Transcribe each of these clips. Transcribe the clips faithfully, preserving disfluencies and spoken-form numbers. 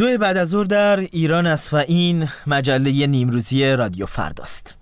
دو بعد از ظهر در ایران است و این مجله نیمروزی رادیو فرداست.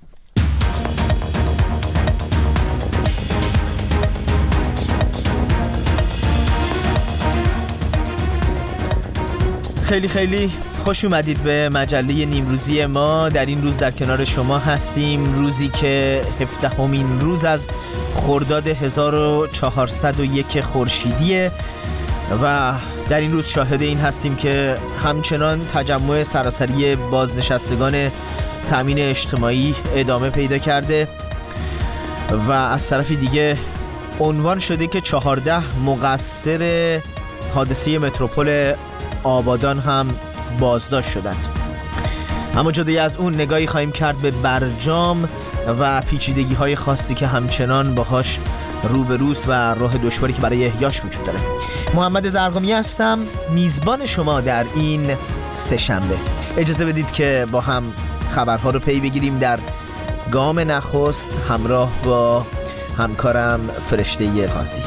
خیلی خیلی خوش اومدید به مجله نیمروزی ما. در این روز در کنار شما هستیم، روزی که هفدهمین روز از خرداد هزار و چهارصد و یک خورشیدیه و در این روز شاهد این هستیم که همچنان تجمع سراسری بازنشستگان تامین اجتماعی ادامه پیدا کرده و از طرفی دیگه عنوان شده که چهارده مقصر حادثه متروپول آبادان هم بازداشت شدند. اما جدای از اون نگاهی خواهیم کرد به برجام و پیچیدگی های خاصی که همچنان باهاش روبروست و راه دشواری که برای احیاش وجود داره. محمد زرقامی هستم، میزبان شما در این سه شنبه. اجازه بدید که با هم خبرها رو پی بگیریم در گام نخست همراه با همکارم فرشته قاضی.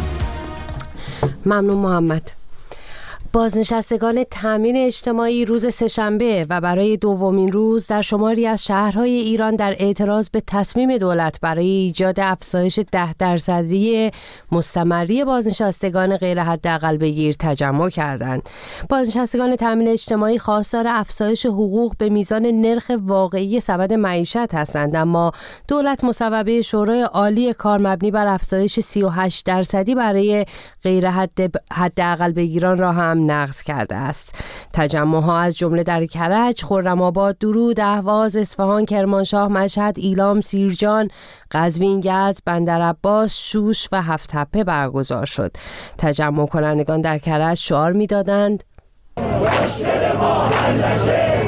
ممنون محمد. بازنشستگان تامین اجتماعی روز سه‌شنبه و برای دومین روز در شماری از شهرهای ایران در اعتراض به تصمیم دولت برای ایجاد افزایش ده درصدی مستمری بازنشستگان غیر حداقل بگیر تجمع کردند. بازنشستگان تامین اجتماعی خواستار افزایش حقوق به میزان نرخ واقعی سبد معیشت هستند، اما دولت مصوبه شورای عالی کار مبنی بر افزایش سی و هشت درصدی برای غیر حداقل بگیران را هم نقض کرده است. تجمع‌ها از جمله در کرج، خرم‌آباد، درود، اهواز، اصفهان، کرمانشاه، مشهد، ایلام، سیرجان، قزوین، یزد، بندرعباس، شوش و هفت‌تپه برگزار شد. تجمع کنندگان در کرج شعار می‌دادند: مشکل ما حل نشه،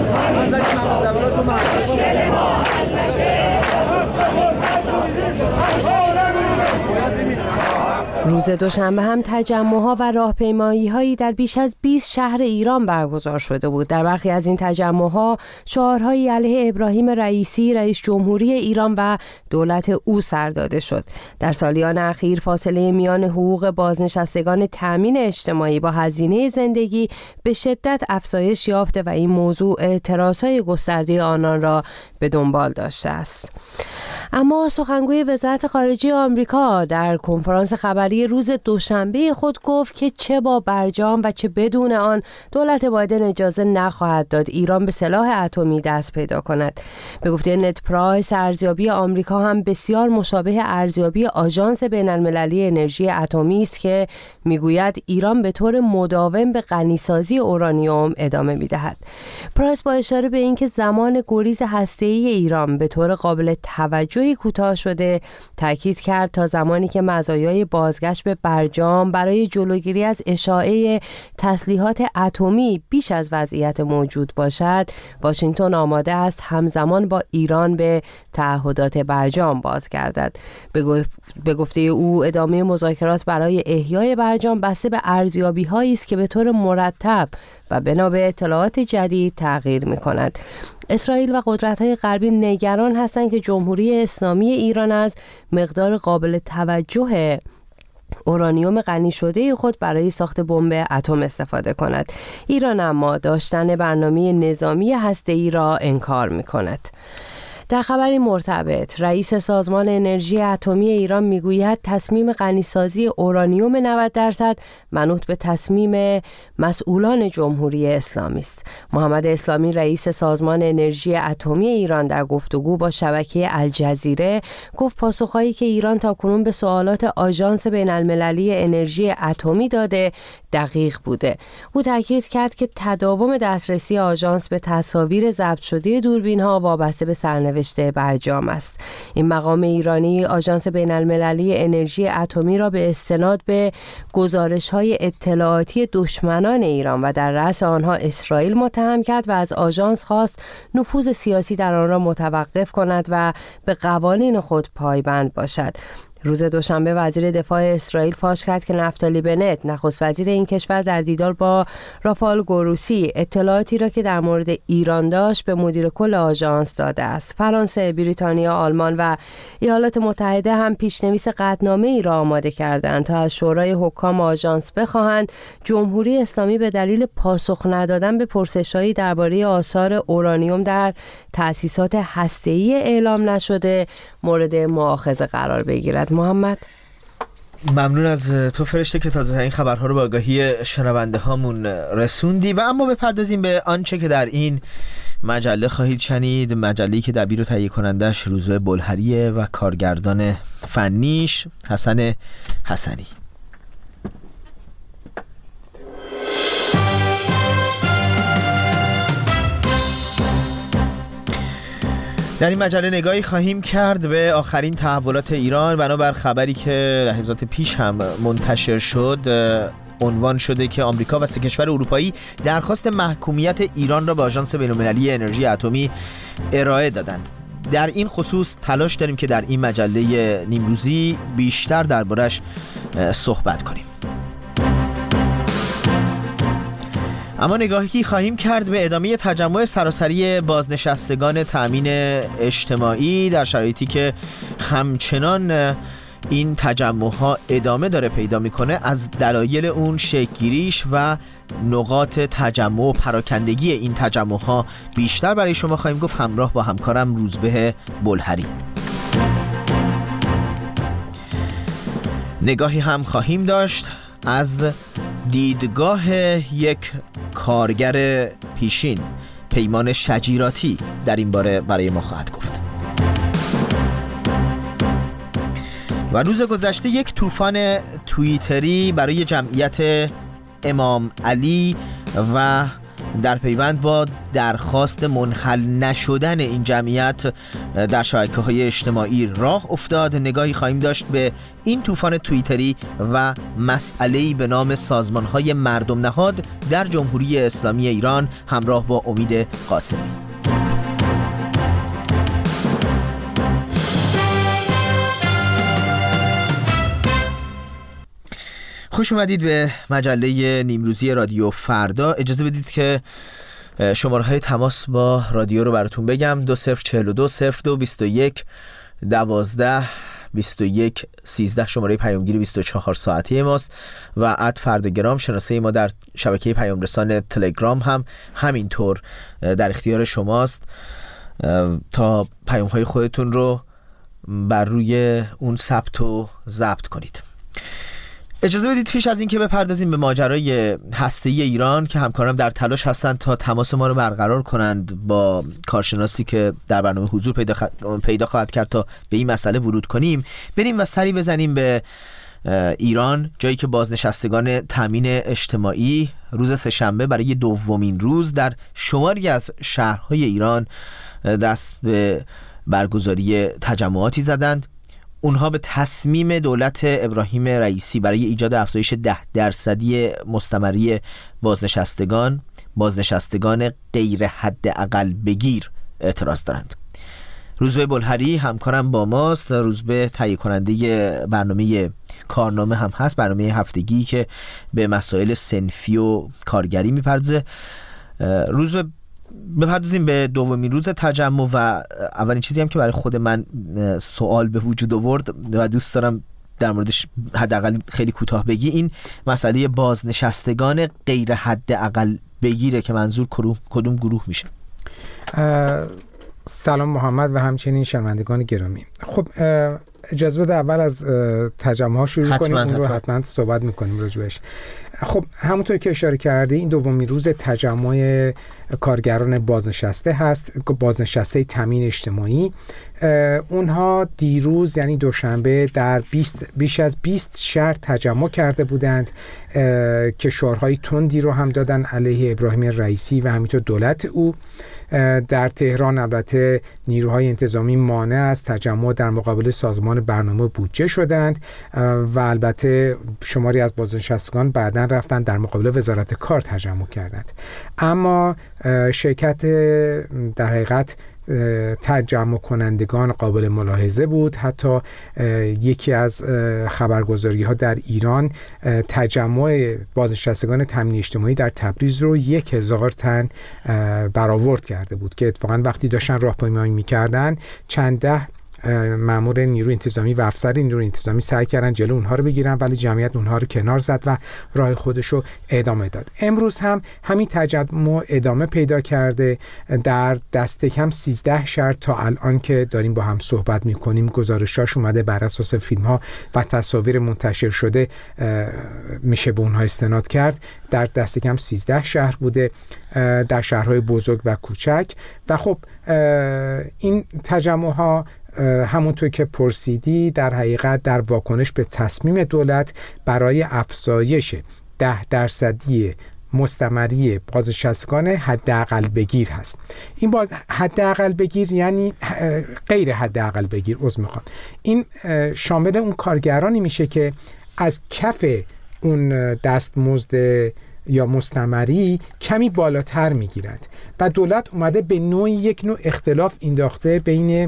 روز دوشنبه هم تجمع‌ها و راهپیمایی‌هایی در بیش از بیست شهر ایران برگزار شده بود. در برخی از این تجمع‌ها شعارهایی علیه ابراهیم رئیسی رئیس جمهوری ایران و دولت او سر داده شد. در سالیان اخیر فاصله میان حقوق بازنشستگان تامین اجتماعی با هزینه زندگی به شدت افزایش یافته و این موضوع اعتراض‌های گسترده آنان را به دنبال داشته است. اما سخنگوی وزارت خارجه آمریکا در کنفرانس خبری روز دوشنبه خود گفت که چه با برجام و چه بدون آن دولت بایدن اجازه نخواهد داد ایران به سلاح اتمی دست پیدا کند. به گفته نت پرایس، ارزیابی آمریکا هم بسیار مشابه ارزیابی آژانس بین‌المللی انرژی اتمی است که میگوید ایران به طور مداوم به غنیسازی اورانیوم ادامه میدهد. پرایس با اشاره به اینکه زمان گریز هسته‌ای ایران به طور قابل توجه کوتاه شده تاکید کرد تا زمانی که مزایای بازگشت به برجام برای جلوگیری از اشاعه تسلیحات اتمی بیش از وضعیت موجود باشد، واشنگتن آماده است همزمان با ایران به تعهدات برجام بازگردد. به گفته او ادامه مذاکرات برای احیای برجام بسته به ارزیابی‌هایی است که به طور مرتب و بنا به اطلاعات جدید تغییر می‌کند. اسرائیل و قدرت‌های غربی نگران هستند که جمهوری اسلامی ایران از مقدار قابل توجه اورانیوم غنی شده خود برای ساخت بمب اتم استفاده کند. ایران اما داشتن برنامه نظامی هسته‌ای را انکار می‌کند. در خبری مرتبط، رئیس سازمان انرژی اتمی ایران میگوید تصمیم غنیسازی اورانیوم نود درصد منوط به تصمیم مسئولان جمهوری اسلامی است. محمد اسلامی رئیس سازمان انرژی اتمی ایران در گفتگو با شبکه الجزیره گفت پاسخهایی که ایران تاکنون به سوالات آژانس بین‌المللی انرژی اتمی داده دقیق بوده. او تاکید کرد که تداوم دسترسی آژانس به تصاویر ضبط شده دوربین‌ها وابسته به سرنوشت برجام است. این مقام ایرانی آژانس بین‌المللی انرژی اتمی را به استناد به گزارش‌های اطلاعاتی دشمنان ایران و در رأس آنها اسرائیل متهم کرد و از آژانس خواست نفوذ سیاسی در آن را متوقف کند و به قوانین خود پایبند باشد. روز دوشنبه وزیر دفاع اسرائیل فاش کرد که نفتالی بنت نخست وزیر این کشور در دیدار با رافائل گروسی اطلاعاتی را که در مورد ایران داشت به مدیر کل آژانس داده است. فرانسه، بریتانیا، آلمان و ایالات متحده هم پیشنویس قطعنامه ای را آماده کردند تا از شورای حکام آژانس بخواهند جمهوری اسلامی به دلیل پاسخ ندادن به پرسش‌هایی درباره آثار اورانیوم در تأسیسات هسته‌ای اعلام نشده مورد مؤاخذه قرار بگیرد. محمد، ممنون از تو فرشته که تازه این خبرها رو به آگاهی شنونده هامون رسوندی. و اما بپردازیم به آنچه که در این مجله خواهید شنید. مجله‌ای که دبیر و تهیه کنندش روزبه بلهریه و کارگردان فنیش حسن حسنی. در این مجله نگاهی خواهیم کرد به آخرین تحولات ایران. بنابر خبری که لحظات پیش هم منتشر شد، عنوان شده که آمریکا و سه کشور اروپایی درخواست محکومیت ایران را به آژانس بین‌المللی انرژی اتمی ارائه دادند. در این خصوص تلاش داریم که در این مجله نیمروزی بیشتر دربارش صحبت کنیم. اما نگاهی خواهیم کرد به ادامه تجمع سراسری بازنشستگان تأمین اجتماعی در شرایطی که همچنان این تجمع‌ها ادامه داره پیدا میکنه، از دلایل اون شکل‌گیریش و نقاط تجمع و پراکندگی این تجمع‌ها بیشتر برای شما خواهیم گفت، همراه با همکارم روزبه بلهری. نگاهی هم خواهیم داشت از دیدگاه یک کارگر پیشین. پیمان شجیراتی در این باره برای ما خواهد گفت. و روز گذشته یک طوفان توییتری برای جمعیت امام علی و در پیوند با درخواست منحل نشدن این جمعیت در شبکه‌های اجتماعی راه افتاد. نگاهی خواهیم داشت به این طوفان توییتری و مسئله‌ای به نام سازمان‌های مردم نهاد در جمهوری اسلامی ایران، همراه با امید قاسمی. خوش اومدید به مجله نیمروزی رادیو فردا. اجازه بدید که شماره های تماس با رادیو رو براتون بگم. دو صفر چهل و دو صفر دو بیست و یک دوازده بیست و یک سیزده شماره پیامگیری بیست و چهار ساعتی ماست و ات فرداگرام شناسه ما در شبکه پیام رسان تلگرام هم همینطور در اختیار شماست تا پیام های خودتون رو بر روی اون ثبت و ضبط کنید. اجازه بدید پیش از این که بپردازیم به ماجرای هسته‌ای ایران که همکارم در تلاش هستند تا تماس ما رو برقرار کنند با کارشناسی که در برنامه حضور پیدا, خ... پیدا خواهد کرد تا به این مسئله ورود کنیم، بریم و سری بزنیم به ایران، جایی که بازنشستگان تامین اجتماعی روز سه‌شنبه برای دومین روز در شماری از شهرهای ایران دست به برگزاری تجمعاتی زدند. اونها به تصمیم دولت ابراهیم رئیسی برای ایجاد افزایش ده درصدی مستمری بازنشستگان بازنشستگان غیر حد اقل بگیر اعتراض دارند. روزبه بلهری همکارم با ماست. روزبه تهیه کننده برنامه کارنامه هم هست، برنامه هفتگی که به مسائل صنفی و کارگری میپردازه. روزبه بپردازیم به دومین روز تجمع و اولین چیزی هم که برای خود من سوال به وجود آورد و دوست دارم در موردش حداقل خیلی کوتاه بگی، این مسئله بازنشستگان غیر حد اقل بگیره که منظور کدوم گروه میشه؟ سلام محمد و همچنین شنوندگان گرامی. خب اجازه بده اول از تجمع ها شروع کنیم، اون رو حتما صحبت میکنیم راجبش. خب همونطور که اشاره کردی این دومین روز تجمع کارگران بازنشسته هست، بازنشسته تامین اجتماعی. اونها دیروز یعنی دوشنبه در بیست بیش از بیست شهر تجمع کرده بودند که شعارهای تندی رو هم دادن علیه ابراهیم رئیسی و همینطور دولت او. در تهران البته نیروهای انتظامی مانع از تجمع در مقابل سازمان برنامه بودجه شدند و البته شماری از بازنشستگان بعداً رفتن در مقابل وزارت کار تجمع کردند. اما شرکت در حقیقت تجمع کنندگان قابل ملاحظه بود. حتی یکی از خبرگزاری ها در ایران تجمع بازنشستگان تامین اجتماعی در تبریز رو یک هزار تن برآورد کرده بود که اتفاقا وقتی داشتن راهپیمایی میکردن چند ده مأمور نیروی انتظامی و افسر نیروی انتظامی سعی کردن جلو اونها رو بگیرن، ولی جمعیت اونها رو کنار زد و راه خودش رو ادامه داد. امروز هم همین تجمع ادامه پیدا کرده. در دست کم سیزده شهر تا الان که داریم با هم صحبت میکنیم گزارشاش اومده، بر اساس فیلم ها و تصاویر منتشر شده میشه به اونها استناد کرد. در دست کم سیزده شهر بوده، در شهرهای بزرگ و کوچک. و خب این تجمع ها همونطور که پرسیدی در حقیقت در واکنش به تصمیم دولت برای افزایش ده درصدی مستمری بازنشستگان حداقل بگیر هست. این باز حداقل بگیر یعنی غیر حداقل بگیر عذر میخوام. این شامل اون کارگرانی میشه که از کف اون دستمزد یا مستمری کمی بالاتر میگیرند و دولت اومده به نوعی یک نوع اختلاف انداخته بین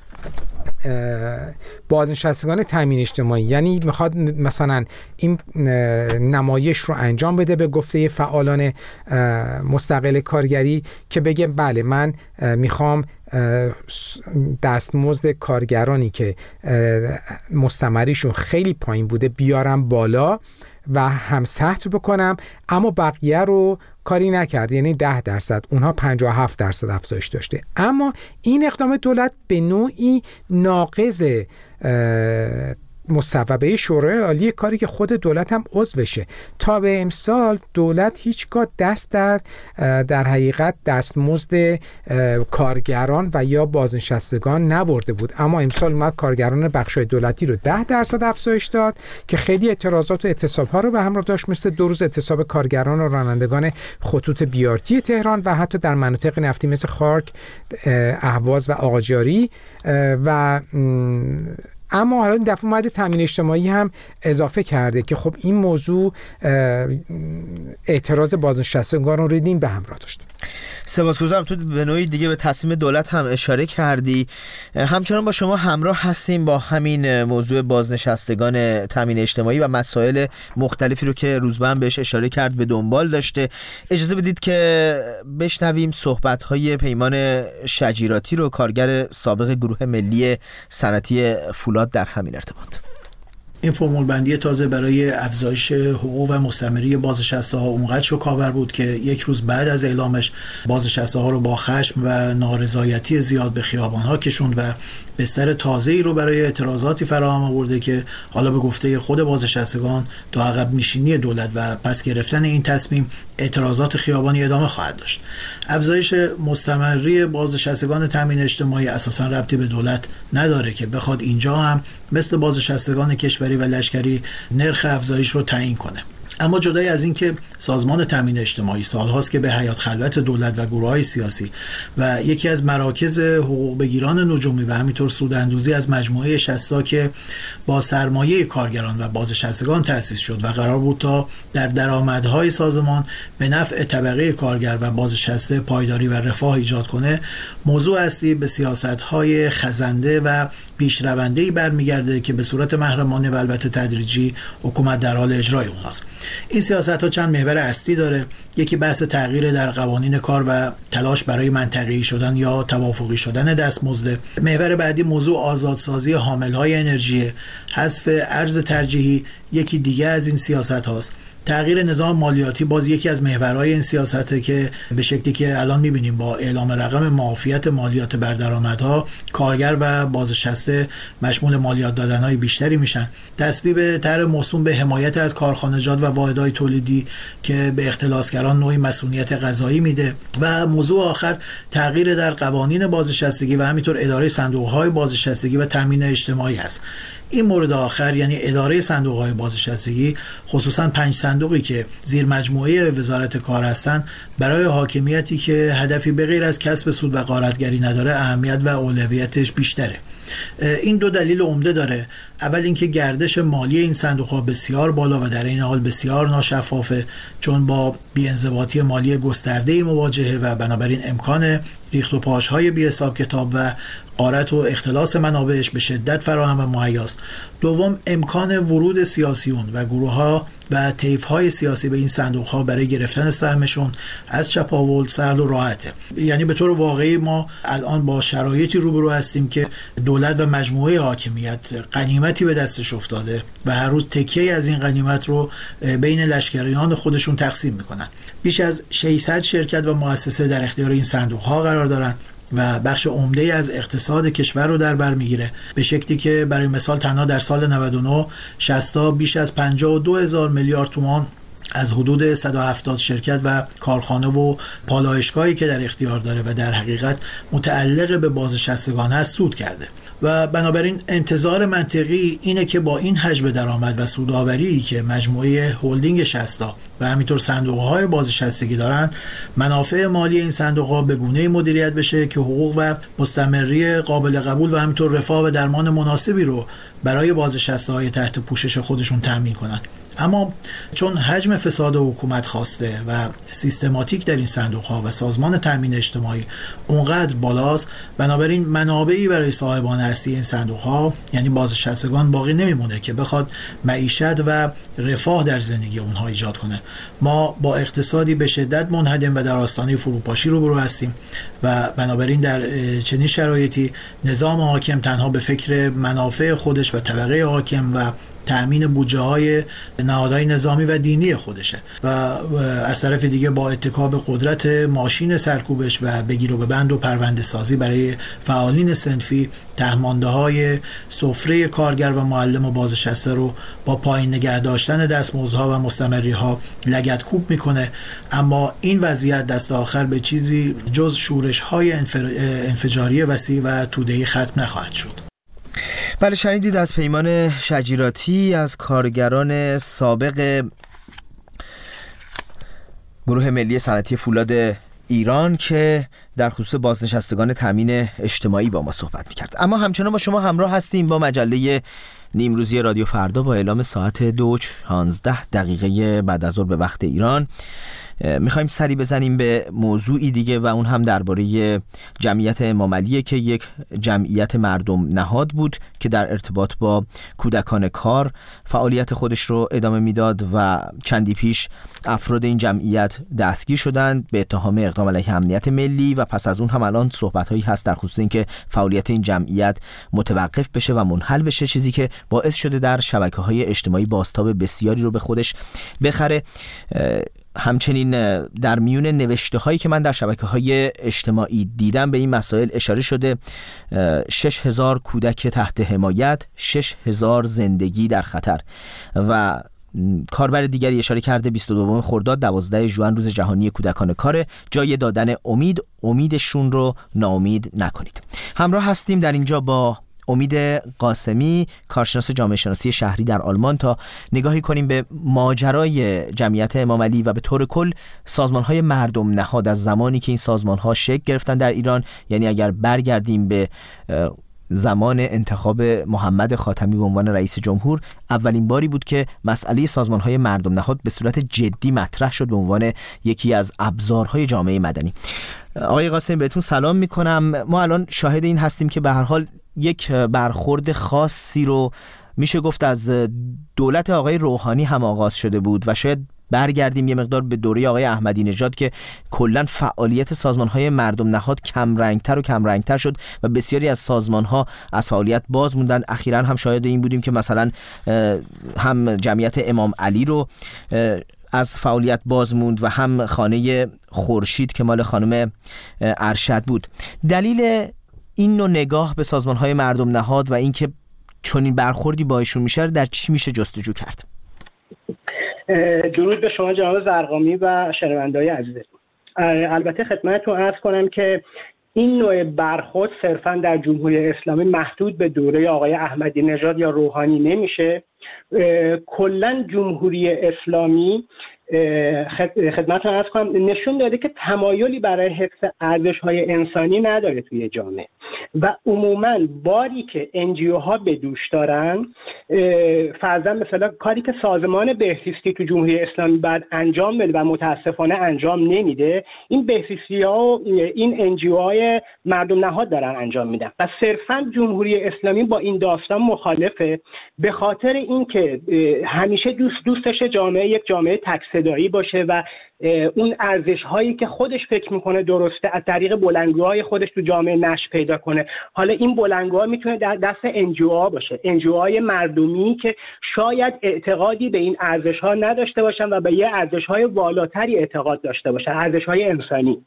بازنشستگان تامین اجتماعی، یعنی میخواد مثلا این نمایش رو انجام بده به گفته فعالان مستقل کارگری که بگه بله من میخوام دستمزد کارگرانی که مستمریشون خیلی پایین بوده بیارم بالا و هم سطح بکنم، اما بقیه رو کاری نکرد، یعنی ده درصد، اونها پنجاه و هفت درصد افزایش داشته. اما این اقدام دولت به نوعی ناقض مصوبه شورای عالی، کاری که خود دولت هم عضوشه. تا به امسال دولت هیچگاه دست در در حقیقت دستمزد کارگران و یا بازنشستگان نبرده بود، اما امسال اومد کارگران بخشای دولتی رو ده درصد افزایش داد که خیلی اعتراضات و اعتصاب‌ها رو به همراه داشت، مثل دو روز اعتصاب کارگران و رانندگان خطوط بیارتی تهران و حتی در مناطق نفتی مثل خارک، اهواز و آقاجاری. و اما حالا این دفعه اومده تامین اجتماعی هم اضافه کرده که خب این موضوع اعتراض بازنشستگان رو ریدیم به همراه داشت. سپاسگزارم. تو به نوعی دیگه به تصمیم دولت هم اشاره کردی. همچنان با شما همراه هستیم با همین موضوع بازنشستگان تامین اجتماعی و مسائل مختلفی رو که روزبه هم بهش اشاره کرد به دنبال داشته. اجازه بدید که بشنویم صحبت‌های پیمان شجیراتی رو، کارگر سابق گروه ملی صنعتی فولاد، در همین ارتباط. این فرمول بندی تازه برای افزایش حقوق و مستمری بازنشسته ها اونقدر شکاور بود که یک روز بعد از اعلامش بازنشسته ها رو با خشم و نارضایتی زیاد به خیابان ها کشوند و بستر تازه‌ای رو برای اعتراضاتی فراهم آورده که حالا به گفته خود بازنشستگان تا عقب نشینی دولت و پس گرفتن این تصمیم اعتراضات خیابانی ادامه خواهد داشت. افزایش مستمری بازنشستگان تامین اجتماعی اساساً ربطی به دولت نداره که بخواد اینجا هم مثل بازنشستگان کشوری و لشکری نرخ افزایش رو تعیین کنه. اما جدای از این که سازمان تامین اجتماعی سالهاست که به حیات خلوت دولت و گروه‌های سیاسی و یکی از مراکز حقوق بگیران نجومی و همینطور سوداندوزی از مجموعه شصت که با سرمایه کارگران و بازنشستگان تأسیس شد و قرار بود تا در درآمدهای سازمان به نفع طبقه کارگر و بازنشسته پایداری و رفاه ایجاد کنه، موضوع اصلی به سیاست‌های خزنده و پیشرونده‌ای برمیگرده که به صورت محرمانه و البته تدریجی حکومت در حال اجرای اونهاست. این سیاست‌ها چند محور اصلی داره. یکی بحث تغییر در قوانین کار و تلاش برای منطقه‌ای شدن یا توافقی شدن دستمزد. محور بعدی موضوع آزادسازی حامل‌های انرژی، حذف ارز ترجیحی یکی دیگه از این سیاست هاست. تغییر نظام مالیاتی باز یکی از محورهای این سیاسته که به شکلی که الان می‌بینیم با اعلام رقم معافیت مالیات بر درآمدها، کارگر و بازنشسته مشمول مالیات دادن‌های بیشتری میشن. تصویب طرح موسوم به حمایت از کارخانجات و واحدهای تولیدی که به اختلاسگران نوعی مسئولیت قضایی میده. و موضوع آخر تغییر در قوانین بازنشستگی و همینطور اداره صندوق‌های بازنشستگی و تامین اجتماعی هست. این مورد آخر یعنی اداره صندوق‌های بازنشستگی، خصوصا پنج صندوقی که زیر مجموعه وزارت کار هستند، برای حاکمیتی که هدفی به غیر از کسب سود و غارتگری نداره اهمیت و اولویتش بیشتره. این دو دلیل عمده داره. اول اینکه گردش مالی این صندوق‌ها بسیار بالا و در این حال بسیار ناشفافه، چون با بی‌انضباطی مالی گسترده‌ای مواجهه و بنابراین امکان ریخت و پاش‌های بی حساب کتاب و غارت و اختلاس منابعش به شدت فراهم و مهیاست. دوم، امکان ورود سیاسیون و گروه‌ها و طیف‌های سیاسی به این صندوق‌ها برای گرفتن سهمشون از چپاول سهل و راحته. یعنی به طور واقعی ما الان با شرایطی روبرو هستیم که دولت و مجموعه حاکمیت غنیمتی به دستش افتاده و هر روز تکیه از این غنیمت رو بین لشکریان خودشون تقسیم میکنن. بیش از ششصد شرکت و مؤسسه در اختیار این صندوق‌ها قرار دارن و بخش عمده از اقتصاد کشور رو در بر میگیره، به شکلی که برای مثال تنها در سال نود و نه شصت بیش از پنجاه و دو هزار میلیارد تومان از حدود صد و هفتاد شرکت و کارخانه و پالایشگاهی که در اختیار داره و در حقیقت متعلق به بازنشستگان هست سود کرده و بنابراین انتظار منطقی اینه که با این حجم درآمد و سودآوری که مجموعه هلدینگ شصتا و همینطور صندوق‌های بازنشستگی دارن، منافع مالی این صندوق‌ها به گونه‌ای مدیریت بشه که حقوق و مستمری قابل قبول و همینطور رفاه و درمان مناسبی رو برای بازنشسته‌های تحت پوشش خودشون تامین کنن. اما چون حجم فساد حکومت خواسته و سیستماتیک در این صندوق‌ها و سازمان تامین اجتماعی اونقدر بالاست، بنابراین منابعی برای صاحبان اصلی این صندوق‌ها یعنی بازنشستگان باقی نمیمونه که بخواد معیشت و رفاه در زندگی اونها ایجاد کنه. ما با اقتصادی به شدت منهدم و در آستانه فروپاشی روبرو هستیم و بنابراین در چنین شرایطی نظام حاکم تنها به فکر منافع خودش و طبقه حاکم و تأمین بودجه های نهادهای نظامی و دینی خودشه و از طرف دیگه با اتکا به قدرت ماشین سرکوبش و بگیر و ببند و پرونده سازی برای فعالین صنفی تهمانده های سفره کارگر و معلم و بازنشسته رو با پایین نگه داشتن دستمزدها و مستمری ها لگدکوب میکنه. اما این وضعیت دست آخر به چیزی جز شورش های انفجاری وسیع و توده‌ای ختم نخواهد شد. بله، شنیدید از پیمان شجیراتی از کارگران سابق گروه ملی صنعتی فولاد ایران که در خصوص بازنشستگان تامین اجتماعی با ما صحبت می‌کرد. اما همچنان با شما همراه هستیم با مجله نیمروزی رادیو فردا با اعلام ساعت دو شانزده دقیقه بعد از ظهر به وقت ایران. میخوایم سری بزنیم به موضوعی دیگه و اون هم درباره جمعیت امام علیه که یک جمعیت مردم نهاد بود که در ارتباط با کودکان کار فعالیت خودش رو ادامه میداد و چندی پیش افراد این جمعیت دستگیر شدند به اتهام اقدام علیه امنیت ملی و پس از اون هم الان صحبت‌هایی هست در خصوص اینکه فعالیت این جمعیت متوقف بشه و منحل بشه، چیزی که باعث شده در شبکه‌های اجتماعی بازتاب بسیاری رو به خودش بخره. همچنین در میون نوشته هایی که من در شبکه های اجتماعی دیدم به این مسائل اشاره شده. شش هزار کودک تحت حمایت، شش هزار زندگی در خطر و کاربر دیگری اشاره کرده بیست و دوم خرداد دوازده ژوئن روز جهانی کودکان کار، جای دادن امید، امیدشون رو ناامید نکنید. همراه هستیم در اینجا با امید قاسمی، کارشناس جامعه شناسی شهری در آلمان، تا نگاهی کنیم به ماجرای جمعیت امام علی و به طور کل سازمان‌های مردم نهاد از زمانی که این سازمان‌ها شکل گرفتن در ایران. یعنی اگر برگردیم به زمان انتخاب محمد خاتمی به عنوان رئیس جمهور، اولین باری بود که مسئله سازمان‌های مردم نهاد به صورت جدی مطرح شد به عنوان یکی از ابزارهای جامعه مدنی. آقای قاسمی بهتون سلام می‌کنم. ما الان شاهد این هستیم که به هر حال یک برخورد خاصی رو میشه گفت از دولت آقای روحانی هم آغاز شده بود و شاید برگردیم یه مقدار به دوره آقای احمدی نژاد که کلا فعالیت سازمان‌های مردم نهاد کم رنگتر و کم رنگتر شد و بسیاری از سازمان‌ها از فعالیت باز موندن. اخیراً هم شاهد این بودیم که مثلا هم جمعیت امام علی رو از فعالیت باز موند و هم خانه خورشید که مال خانم ارشد بود. دلیل این نوع نگاه به سازمان‌های مردم نهاد و اینکه چنین برخوردی با ایشون میشه در چی میشه جستجو کرد؟ درود به شما جناب زرقامی و شنونده‌های عزیزتون. البته خدمتتون عرض کنم که این نوع برخورد صرفاً در جمهوری اسلامی محدود به دوره آقای احمدی نژاد یا روحانی نمیشه. کلاً جمهوری اسلامی خدمتتون عرض کنم نشون داده که تمایلی برای حفظ ارزش‌های انسانی نداره توی جامعه و عموماً باری که انجیو ها به دوش دارن، فرضاً مثلا کاری که سازمان بهزیستی تو جمهوری اسلامی بعد انجام بده و متاسفانه انجام نمیده، این بهزیستی ها و این انجیو های مردم نهاد دارن انجام میدن و صرفاً جمهوری اسلامی با این داستان مخالفه، به خاطر اینکه همیشه دوست دوستش جامعه یک جامعه تک صدایی باشه و اون ارزش هایی که خودش فکر میکنه درسته از طریق بلندگوهای خودش تو جامعه نشر پیدا کنه. حالا این بلندگوها میتونه در دست انجیو ها باشه، انجیو های مردمی که شاید اعتقادی به این ارزش ها نداشته باشن و به یه ارزش های والاتری اعتقاد داشته باشن، ارزش های انسانی.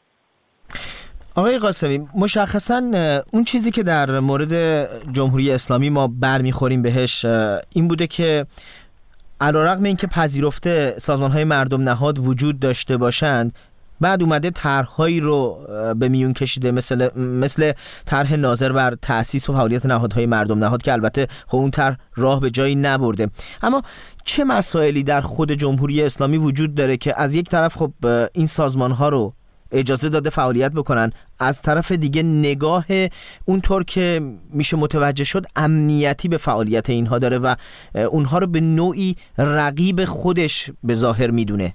آقای قاسمی، مشخصاً اون چیزی که در مورد جمهوری اسلامی ما برمیخوریم بهش این بوده که علیرغم اینکه پذیرفته سازمان‌های مردم نهاد وجود داشته باشند، بعد اومده طرح‌هایی رو به میون کشیده مثل مثل طرح ناظر بر تأسیس و فعالیت نهادهای مردم نهاد که البته خب اون طرح راه به جایی نبرده. اما چه مسائلی در خود جمهوری اسلامی وجود داره که از یک طرف خب این سازمان‌ها رو اجازه داده فعالیت بکنن، از طرف دیگه نگاه اونطور که میشه متوجه شد امنیتی به فعالیت اینها داره و اونها رو به نوعی رقیب خودش به ظاهر میدونه؟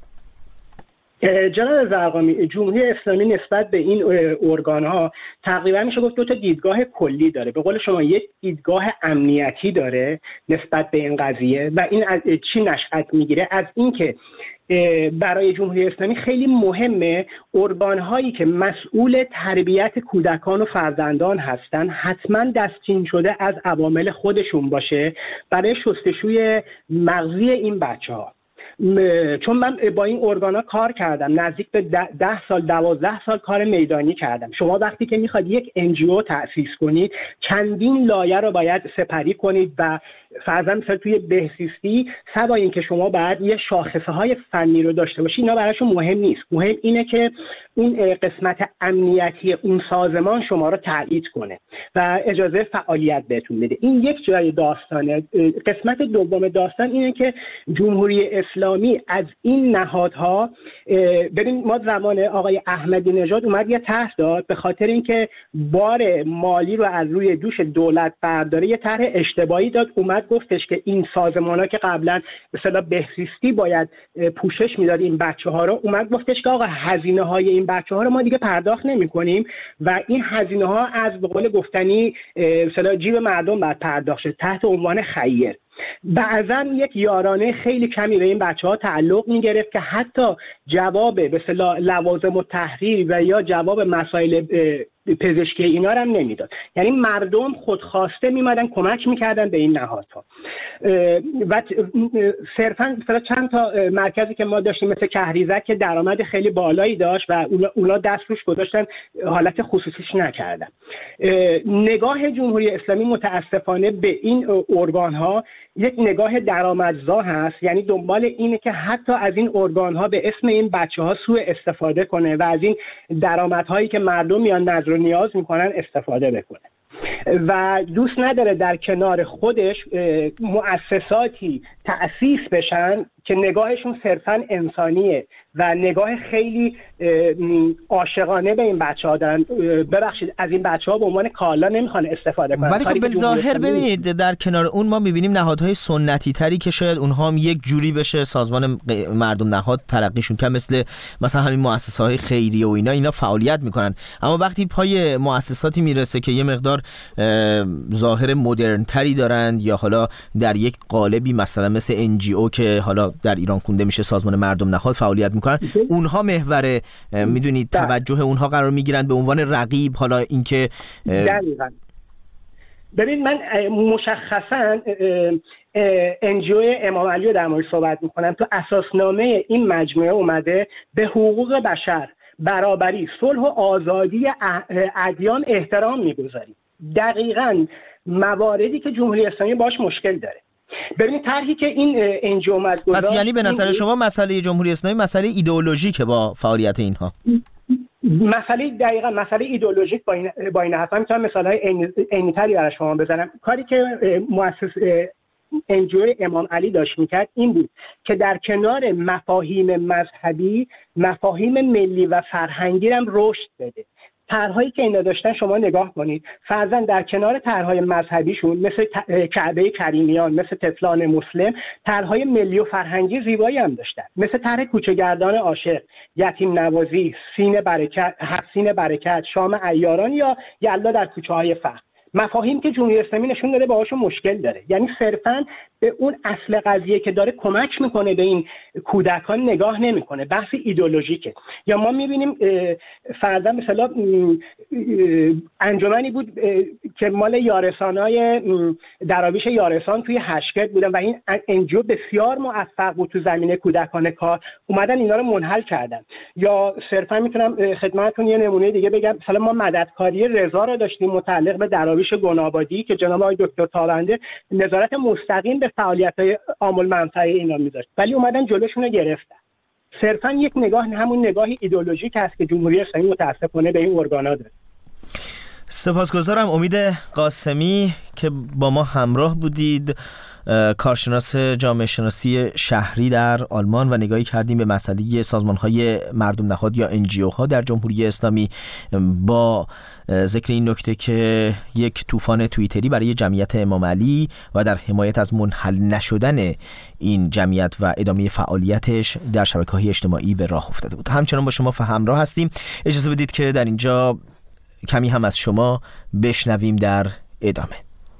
جناب زرقامی، جمهوری اسلامی نسبت به این ارگان‌ها تقریبا میشه گفت دو تا دیدگاه کلی داره. به قول شما یک دیدگاه امنیتی داره نسبت به این قضیه و این از چی نشأت میگیره؟ از اینکه برای جمهوری اسلامی خیلی مهمه ارگان‌هایی که مسئول تربیت کودکان و فرزندان هستن حتما دستچین شده از عوامل خودشون باشه برای شستشوی مغزی این بچه‌ها. چون من با این ارگانا کار کردم، نزدیک به ده سال دوازده سال کار میدانی کردم. شما وقتی که میخواد یک انجیو تأسیس کنید چندین لایه رو باید سپری کنید و فرضاً مثلا توی بهزیستی سوا اینکه شما باید یه شاخصه های فنی رو داشته باشید، اینا براشون مهم نیست. مهم اینه که اون قسمت امنیتی اون سازمان شما رو تایید کنه و اجازه فعالیت بهتون بده. این یک جای داستانه. قسمت دوم داستان اینه که جمهوری اسلامی از این نهادها، ببین ما زمان آقای احمدی نژاد اومد یه طرح داد، به خاطر اینکه بار مالی رو از روی دوش دولت برداره یه طرح اشتباهی داد، اومد گفتش که این سازمان‌ها که قبلا به اصطلاح بهزیستی باید پوشش میداد این بچه‌ها رو، اومد گفتش که آقا هزینه‌های این بچه‌ها رو ما دیگه پرداخت نمی‌کنیم و این هزینه‌ها از به قول گفتنی به اصطلاح جیب مردم باید پرداخت شه تحت عنوان خیر. بعضا یک یارانه خیلی کمی به این بچه‌ها تعلق می‌گرفت که حتی جواب به اصطلاح لوازم التحریر و یا جواب مسائل پزشکی اینا رو هم نمیداد. یعنی مردم خودخواسته میمدن کمک میکردن به این نهادها و صرفا مثلا چند تا مرکزی که ما داشتیم مثل کهریزک که درآمد خیلی بالایی داشت و اونا دست روش گذاشتن، حالت خصوصیش نکردن. نگاه جمهوری اسلامی متاسفانه به این ارگان‌ها یک نگاه درآمدزا هست، یعنی دنبال اینه که حتی از این ارگان‌ها به اسم این بچه‌ها سوء استفاده کنه و از این درآمدهایی که مردم میان نظر و نیاز میکنن استفاده بکنه و دوست نداره در کنار خودش مؤسساتی تأسیس بشن که نگاهشون صرفاً انسانیه و نگاه خیلی عاشقانه به این بچه‌ها دارن. ببخشید از این بچه‌ها به عنوان کالا نمیخوان استفاده کنن. ولی خب بالظاهر ببینید در کنار اون ما می‌بینیم نهادهای سنتی تری که شاید اونها هم یک جوری بشه سازمان مردم نهاد ترقیشون که مثل مثلا همین مؤسسه‌های خیریه و اینا اینا فعالیت میکنن، اما وقتی پای مؤسساتی میرسه که یه مقدار ظاهر مدرن تری دارند یا حالا در یک قالبی مثلا مثل ان جی او که حالا در ایران کونده میشه سازمان مردم نهاد فعالیت میکنن، اونها محور میدونید توجه اونها قرار میگیرن به عنوان رقیب. حالا اینکه دقیقاً ببین من مشخصاً ان جی او امام علی رو در مورد صحبت میکنم، تو اساسنامه این مجموعه اومده به حقوق بشر، برابری، صلح و آزادی ادیان احترام میگذاریم. دقیقاً مواردی که جمهوری اسلامی باش مشکل داره. ببینید طرحی که این ان جی او اومد گذاشت، پس یعنی به نظر شما مسئله جمهوری اسلامی مسئله ایدئولوژیکه با فعالیت اینها؟ مسئله دقیقاً مسئله ایدئولوژیک با این با این حرفا میتونم مثالای عینی‌تری برای شما بزنم. کاری که مؤسس انجیو امام علی داشت میکرد این بود که در کنار مفاهیم مذهبی مفاهیم ملی و فرهنگی هم رشد بده. طرحهایی که اینا داشتن شما نگاه کنید، فرضاً در کنار طرحهای مذهبیشون مثل کعبه کریمیان، مثل طفلان مسلم، طرحهای ملی و فرهنگی زیبایی هم داشتن، مثل طرح کوچه‌گردان عاشق، یتیم نوازی، سین برکت، حسین برکت، شام عیاران یا یلا در کوچه‌های فقر. مفاهیم که جمهوری اسلامی نشون داده باهاشون مشکل داره، یعنی صرفاً به اون اصل قضیه که داره کمک میکنه به این کودکان نگاه نمیکنه، بحث ایدئولوژیکه. یا ما میبینیم فرضاً مثلا انجمنی بود که مال یارسانای دراویش یارسان توی هشکت بودن و این انجیو بسیار موفق بود تو زمینه کودکان کار، اومدن اینا رو منحل کردن. یا صرفاً میتونم خدمتتون یه نمونه دیگه بگم، مثلا ما مددکاری رضا رو داشتیم متعلق به دراویش گنابادی که جناب آقای دکتر تابنده نظارت مستقیم به فعالیت‌های عامل منفعه اینا می‌ذاشت، ولی اومدن جلوشون رو گرفتن. صرفاً یک نگاه، همون نگاه ایدئولوژیک است که جمهوری اسلامی متأسفانه به این ارگانا داره. سپاسگزارم امید قاسمی که با ما همراه بودید، کارشناس جامعه شناسی شهری در آلمان، و نگاهی کردیم به مسئله سازمان‌های مردم نهاد یا انجیوها در جمهوری اسلامی با ذکر این نکته که یک طوفان توییتری برای جمعیت امام علی و در حمایت از منحل نشدن این جمعیت و ادامه فعالیتش در شبکه‌های اجتماعی به راه افتاده بود. همچنان با شما همراه هستیم. اجازه بدید که در اینجا کمی هم از شما بشنویم در ادامه.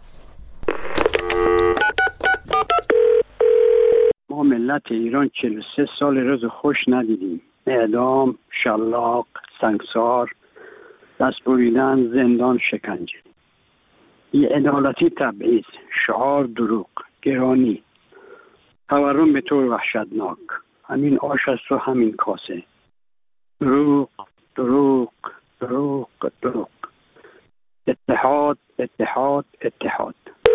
ما ملت ایران چهل و سه سال روز خوش ندیدیم. اعدام، شلاق، سنگسار، دست بریدن، زندان، شکنجه. یه عدالتی تبعیض، شعار دروغ، گرانی، تورم به طور وحشتناک. همین آش است و همین کاسه. دروغ، دروغ، دروغ، دروغ. اتحاد، اتحاد، اتحاد.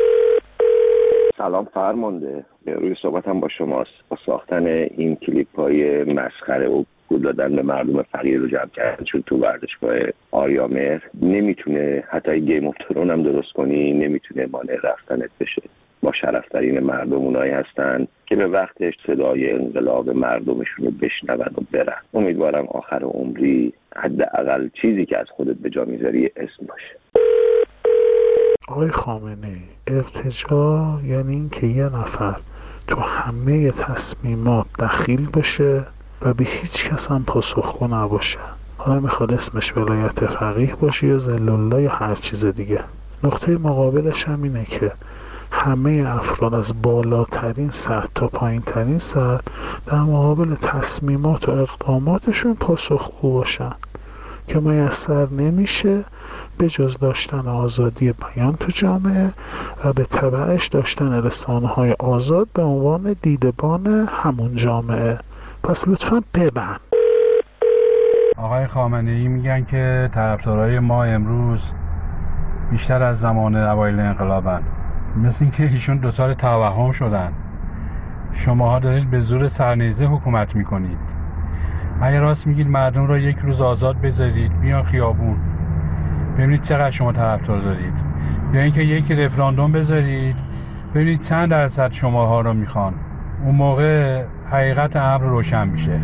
سلام فرمانده، روی صحبتم با شماست. با ساختن این کلیپ های مسخره و پول دادن به مردم فقیر رو جمع کردن، چون تو ورزشگاه آریامهر نمیتونه حتی گیم اف ترون هم درست کنی، نمیتونه مانع رفتنت بشه. با شرفترین مردم اونایی هستن که به وقتش صدای انقلاب مردمشون رو بشنون و برن. امیدوارم آخر عمری حداقل چیزی که از خودت به جا میذاری اسم باشه. آقای خامنه‌ای، ارتجاع یعنی این که یه نفر تو همه تصمیمات دخیل بشه و به هیچ کس هم پاسخگو نباشه. حالا میخواد اسمش ولایت فقیه باشه یا ذل‌الله یا هر چیز دیگه. نقطه مقابلش هم اینه که همه افراد از بالاترین سطح تا پایین ترین سطح در مقابل تصمیمات و اقداماتشون پاسخگو باشن که میسر نمیشه به جز داشتن آزادی بیان تو جامعه و به تبعش داشتن رسانه‌های آزاد به عنوان دیدبان همون جامعه. پس لطفاً ببند. آقای خامنه‌ای میگن که طرفدارای ما امروز بیشتر از زمان اوایل انقلابن. مثل این که ایشون دوچار توهم شدن. شماها دارید به زور سرنیزه حکومت میکنید. اگه راست میگید مردم را یک روز آزاد بذارید بیان خیابون، ببینید چقدر شما طرفدار دارید، یا اینکه یک رفراندوم بذارید ببینید چند درصد شماها رو میخوان. اون موقع حقیقت امر روشن میشه.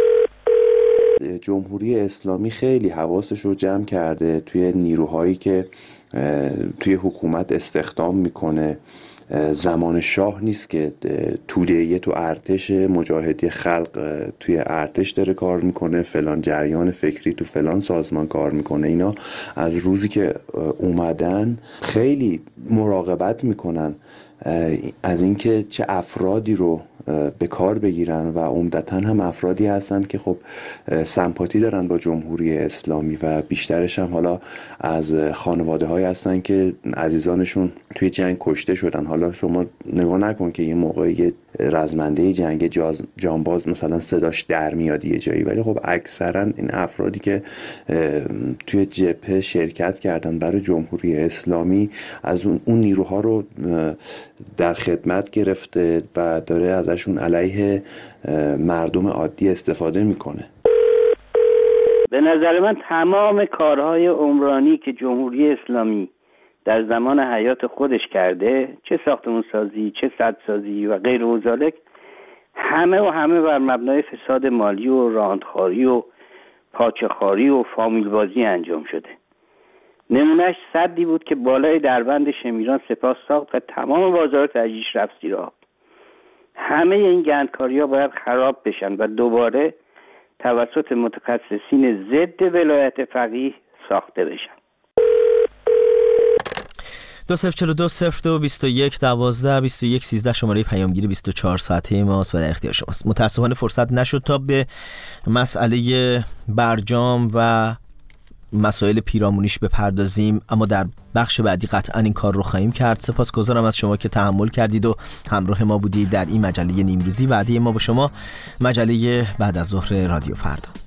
جمهوری اسلامی خیلی حواسش رو جمع کرده توی نیروهایی که توی حکومت استخدام میکنه. زمان شاه نیست که توده‌ای تو ارتش، مجاهدی خلق توی ارتش داره کار میکنه، فلان جریان فکری تو فلان سازمان کار میکنه. اینا از روزی که اومدن خیلی مراقبت میکنن از اینکه چه افرادی رو به کار بگیرن و عمدتاً هم افرادی هستن که خب سمپاتی دارن با جمهوری اسلامی و بیشترش هم حالا از خانواده های هستن که عزیزانشون توی جنگ کشته شدن. حالا شما نگاه نکن که یه موقع یه رزمنده جنگ جانباز مثلا صداش در میاد یه جایی، ولی خب اکثرا این افرادی که توی جبهه شرکت کردن برای جمهوری اسلامی از اون, اون نیروها رو در خدمت گرفته و داره ازشون علیه مردم عادی استفاده میکنه. به نظر من تمام کارهای عمرانی که جمهوری اسلامی در زمان حیات خودش کرده، چه ساختمون سازی، چه سد سازی و غیر و ذالک، همه و همه بر مبنای فساد مالی و راندخاری و پاچه‌خواری و فامیل بازی انجام شده. نمونهش سدی بود که بالای دربند شمیران سپاه ساخت و تمام بازار تجریش رفت زیر آب. همه این گندکاری‌ها باید خراب بشن و دوباره توسط متخصصین ضد ولایت فقیه ساخته بشن. دو صفر چلو دو صفر دو بیست و یک دوازده بیست و یک سیزده شماره پیامگیری بیست و چهار ساعته ماست و در اختیار شماست. متاسفانه فرصت نشد تا به مسئله برجام و مسائل پیرامونیش بپردازیم، اما در بخش بعدی قطعا این کار رو خواهیم کرد. سپاسگزارم از شما که تحمل کردید و همراه ما بودید در این مجله نیمروزی. وعده ما با شما مجله بعد از ظهر رادیو فردا.